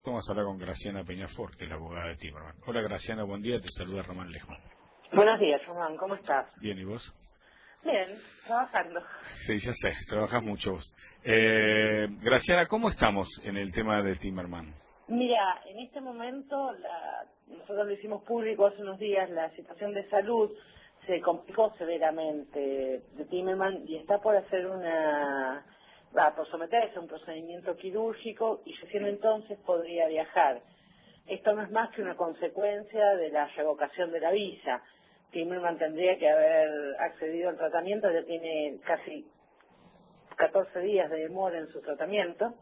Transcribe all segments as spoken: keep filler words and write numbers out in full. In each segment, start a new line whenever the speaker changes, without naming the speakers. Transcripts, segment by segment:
minutos vamos a hablar con Graciana Peñafort, que es la abogada de Timerman. Hola Graciana, buen día, te saluda Román Lejman.
Buenos días, Román, ¿cómo estás?
Bien, ¿y vos?
Bien, trabajando.
Sí, ya sé, trabajas mucho vos. Eh, Graciana, ¿cómo estamos en el tema de Timerman?
Mira, en este momento, la, nosotros lo hicimos público hace unos días, la situación de salud se complicó severamente de Timerman y está por hacer una, va por someterse a un procedimiento quirúrgico y recién entonces podría viajar. Esto no es más que una consecuencia de la revocación de la visa. Timerman tendría que haber accedido al tratamiento, ya tiene casi catorce días de demora en su tratamiento,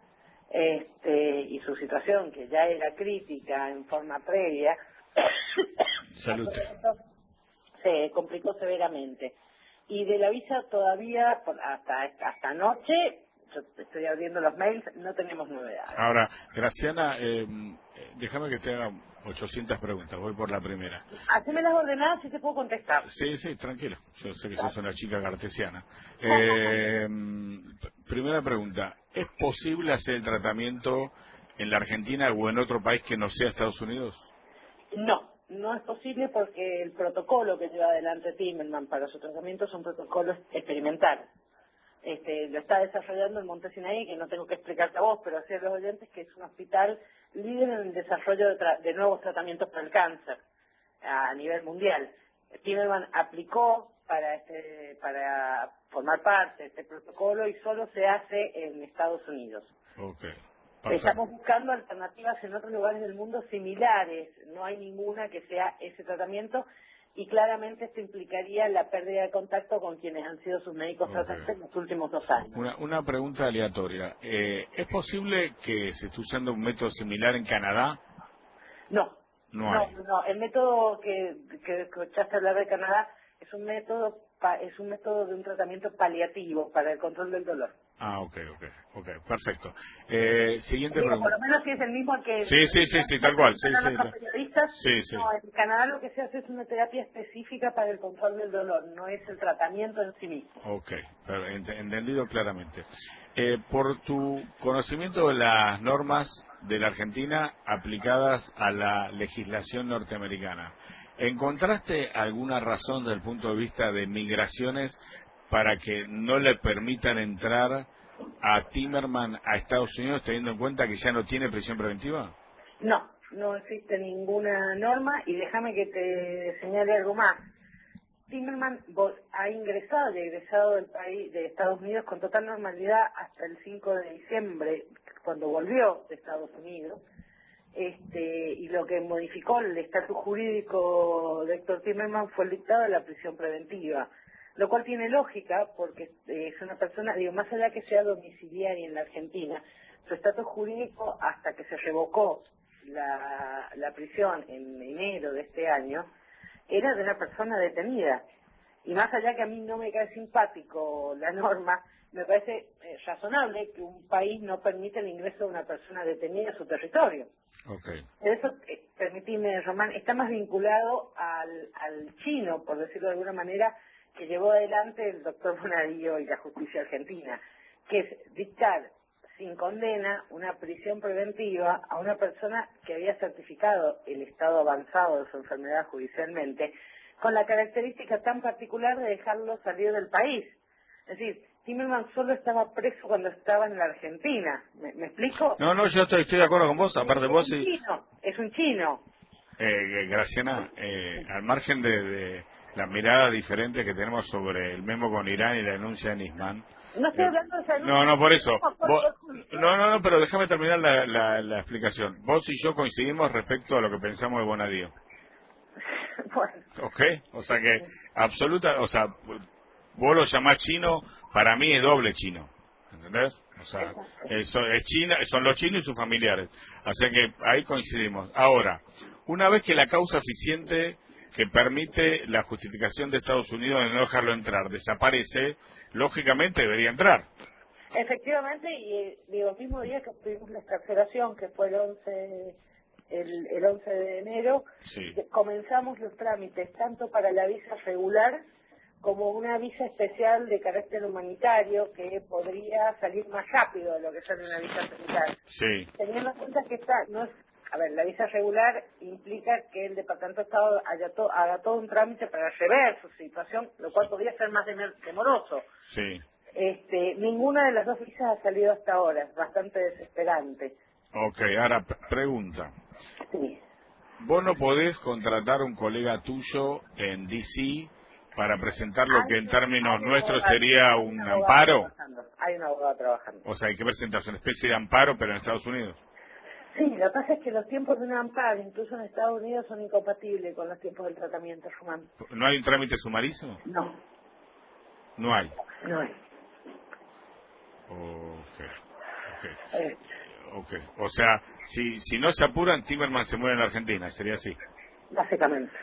este, y su situación, que ya era crítica en forma previa,
Salud.
se complicó severamente. Y de la visa todavía, por- hasta, hasta anoche, yo estoy abriendo los mails, no tenemos novedades.
Ahora, Graciana, eh, déjame que te haga ochocientas preguntas, voy por la primera.
Haceme las ordenadas y te puedo contestar.
Sí, sí, tranquilo, yo sé que sos una chica cartesiana. Eh, primera pregunta, ¿es posible hacer el tratamiento en la Argentina o en otro país que no sea Estados Unidos?
No, no es posible porque el protocolo que lleva adelante Timerman para su tratamiento es un protocolo experimental. Este, lo está desarrollando el Monte Sinaí, que no tengo que explicarte a vos, pero así a los oyentes, que es un hospital líder en el desarrollo de, tra- de nuevos tratamientos para el cáncer a nivel mundial. Timerman aplicó para este, para formar parte de este protocolo y solo se hace en Estados Unidos.
Ok.
Estamos buscando alternativas en otros lugares del mundo similares, no hay ninguna que sea ese tratamiento y claramente esto implicaría la pérdida de contacto con quienes han sido sus médicos
Okay.
tratantes en los últimos dos años.
Una, una pregunta aleatoria. Eh, ¿Es posible que se esté usando un método similar en Canadá?
No,
No
no,
hay.
no, el método que, que escuchaste hablar de Canadá es un método pa- es un método de un tratamiento paliativo para el control del dolor.
Ah, ok, ok, ok, perfecto. Eh, siguiente
Digo, por
pregunta.
lo menos si es el mismo que
Sí, sí, sí, sí, tal cual. Sí,
a
sí,
nuestros periodistas.
sí, sí.
No, en Canadá lo que se hace es una terapia específica para el control del dolor, no es el tratamiento en sí mismo.
Ok, pero ent- entendido claramente. Eh, por tu conocimiento de las normas de la Argentina aplicadas a la legislación norteamericana, ¿encontraste alguna razón desde el punto de vista de migraciones para que no le permitan entrar a Timerman a Estados Unidos teniendo en cuenta que ya no tiene prisión preventiva?
No, no existe ninguna norma y déjame que te señale algo más. Timerman vo- ha ingresado y egresado del país, de Estados Unidos, con total normalidad hasta el cinco de diciembre, cuando volvió de Estados Unidos. Este, y lo que modificó el estatus jurídico de Héctor Timerman fue el dictado de la prisión preventiva, lo cual tiene lógica porque eh, es una persona, digo, más allá que sea domiciliaria en la Argentina, su estatus jurídico hasta que se revocó la, la prisión en enero de este año era de una persona detenida. Y más allá que a mí no me cae simpático la norma, me parece eh, razonable que un país no permita el ingreso de una persona detenida a su territorio.
Okay.
Eso, eh, permitime, Román, está más vinculado al, al chino, por decirlo de alguna manera, que llevó adelante el doctor Bonadío y la justicia argentina, que es dictar sin condena una prisión preventiva a una persona que había certificado el estado avanzado de su enfermedad judicialmente, con la característica tan particular de dejarlo salir del país. Es decir, Timerman solo estaba preso cuando estaba en la Argentina. ¿Me, me explico?
No, no, yo estoy, estoy de acuerdo con vos, aparte
Es
vos
un
y...
chino, es un chino.
Eh, Graciana, eh, al margen de, de la mirada diferente que tenemos sobre el memo con Irán y la denuncia de Nisman,
No estoy
eh,
hablando de salud,
no, no, por eso,
por
vos,
juicio.
no, no, no, pero déjame terminar la, la, la explicación. Vos y yo coincidimos respecto a lo que pensamos de Bonadío,
Bueno,
¿ok? O sea que, absoluta, o sea, vos lo llamás chino, para mí es doble chino, ¿entendés? O sea,
exacto.
eso es China, son los chinos y sus familiares. Así que ahí coincidimos. Ahora, una vez que la causa eficiente que permite la justificación de Estados Unidos de no dejarlo entrar desaparece, lógicamente debería entrar.
Efectivamente, y eh, digo, el mismo día que tuvimos la excarcelación, que fue el once, el, el once de enero,
Sí.
de- comenzamos los trámites tanto para la visa regular como una visa especial de carácter humanitario que podría salir más rápido de lo que sale una visa militar.
Sí.
Teniendo en cuenta que esta no es, a ver, la visa regular implica que el Departamento de Estado haya to, haga todo un trámite para rever su situación, lo cual podría ser más demoroso.
Sí.
Este, ninguna de las dos visas ha salido hasta ahora, es bastante desesperante.
Ok, ahora pregunta.
Sí.
¿Vos no podés contratar un colega tuyo en D C para presentar lo que en términos nuestros sería un amparo?
Hay un abogado trabajando.
O sea, hay que presentar una especie de amparo, pero en Estados Unidos.
Sí, lo que pasa es que los tiempos de un amparo, incluso en Estados Unidos, son incompatibles con los tiempos del tratamiento, Román.
¿No hay un trámite sumarísimo?
No.
No hay.
No hay.
Ok, ok.
Eh.
Ok, o sea, si si no se apuran, Timerman se muere en la Argentina, sería así.
Básicamente.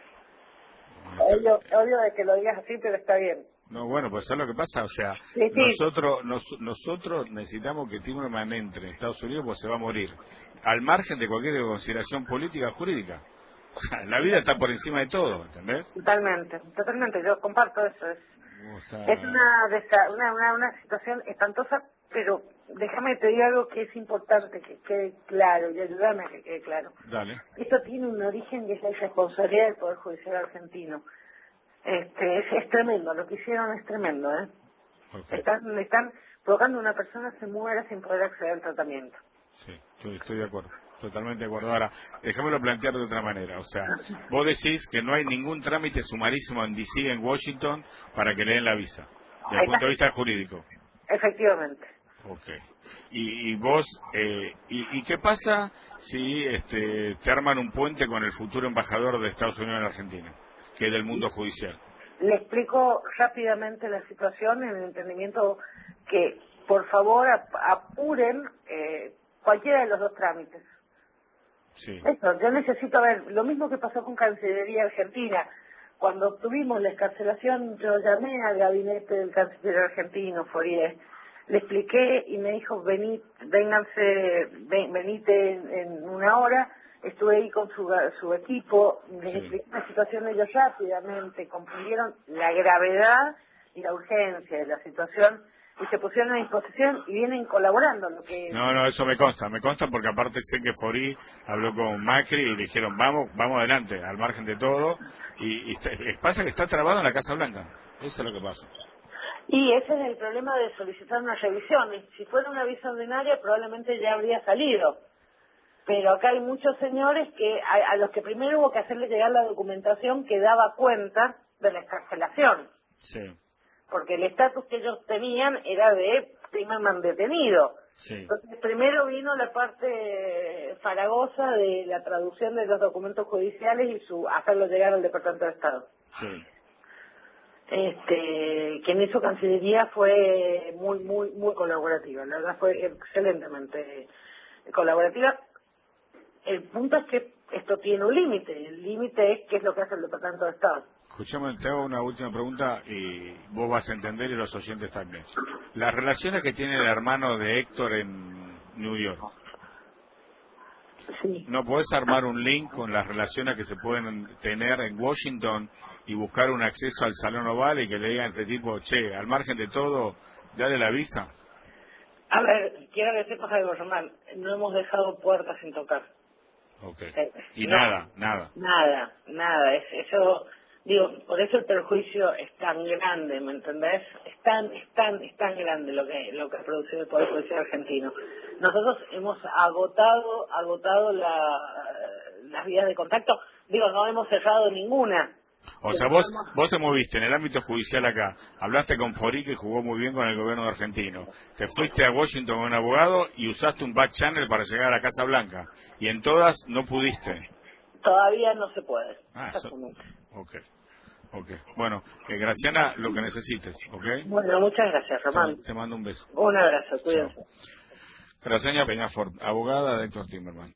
Odio, odio de que lo digas así, pero está bien.
No, bueno, pues eso es lo que pasa, o sea,
sí, sí.
nosotros nos, nosotros necesitamos que Timerman entre en Estados Unidos, pues se va a morir, al margen de cualquier consideración política o jurídica. O sea, la vida está por encima de todo, ¿entendés?
Totalmente, totalmente, yo comparto eso. Es,
o sea...
es una, una, una, una situación espantosa, pero déjame te digo algo que es importante que quede claro, y ayúdame a que quede claro.
Dale.
Esto tiene un origen y es la irresponsabilidad del Poder Judicial argentino. Este, es, es tremendo, lo que hicieron es tremendo, ¿eh?
Okay.
Están, están provocando que una persona se muera sin poder acceder al tratamiento.
Sí, estoy, estoy de acuerdo, totalmente de acuerdo. Ahora, déjamelo plantear de otra manera, o sea, vos decís que no hay ningún trámite sumarísimo en D C, en Washington, para que le den la visa, desde el punto de vista jurídico.
Efectivamente.
Ok. Y, y vos, eh, y, ¿y qué pasa si este, te arman un puente con el futuro embajador de Estados Unidos en Argentina, que es del mundo judicial?
Le explico rápidamente la situación en el entendimiento que, por favor, ap apuren eh, cualquiera de los dos trámites.
Sí.
Eso, yo necesito ver, lo mismo que pasó con Cancillería Argentina. Cuando obtuvimos la escarcelación, yo llamé al gabinete del canciller argentino, Fourier, le expliqué y me dijo, vení, vénganse, ven, venite en, en una hora. Estuve ahí con su, su equipo, les
Sí.
expliqué la situación de ellos rápidamente, comprendieron la gravedad y la urgencia de la situación y se pusieron a disposición y vienen colaborando. Lo que
No, no, eso me consta, me consta porque aparte sé que Forí habló con Macri y le dijeron, vamos, vamos adelante, al margen de todo, y, y está, pasa que está trabado en la Casa Blanca, eso es lo que pasa.
Y ese es el problema de solicitar una revisión. Si fuera una visa ordinaria probablemente ya habría salido. Pero acá hay muchos señores que a, a los que primero hubo que hacerle llegar la documentación que daba cuenta de la excarcelación.
Sí.
Porque el estatus que ellos tenían era de Timerman detenido.
Sí.
Entonces primero vino la parte farragosa de la traducción de los documentos judiciales y su hacerlo llegar al Departamento de Estado.
Sí.
Este, que en eso Cancillería fue muy, muy, muy colaborativa. La verdad fue excelentemente colaborativa. El punto es que esto tiene un límite. El límite es qué es lo que hace el Departamento de Estado.
Escuchame, te hago una última pregunta y vos vas a entender y los oyentes también. Las relaciones que tiene el hermano de Héctor en New York.
Sí.
¿No podés armar un link con las relaciones que se pueden tener en Washington y buscar un acceso al Salón Oval y que le digan a este tipo, che, al margen de todo, dale la visa?
A ver, quiero que sepas algo, Román. No hemos dejado puertas sin tocar.
Ok.
Eh,
Y
no,
nada, nada.
Nada, nada. Es, eso, digo, por eso el perjuicio es tan grande, ¿me entendés? Es tan, es tan, es tan grande lo que, lo que ha producido el Poder Judicial argentino. Nosotros hemos agotado, agotado la, las vías de contacto. Digo, no hemos cerrado ninguna.
O sea, vos vos te moviste en el ámbito judicial acá, hablaste con Forí, que jugó muy bien con el gobierno argentino, te fuiste a Washington con un abogado y usaste un back channel para llegar a la Casa Blanca, y en todas no pudiste.
Todavía no se puede.
Ah, eso. Ok, ok. Bueno, eh, Graciana, lo que necesites, ¿ok?
Bueno, muchas gracias, Román.
Te, te mando un beso.
Un abrazo,
Chao.
cuídense.
Graciana Peñafort, abogada de Héctor Timerman.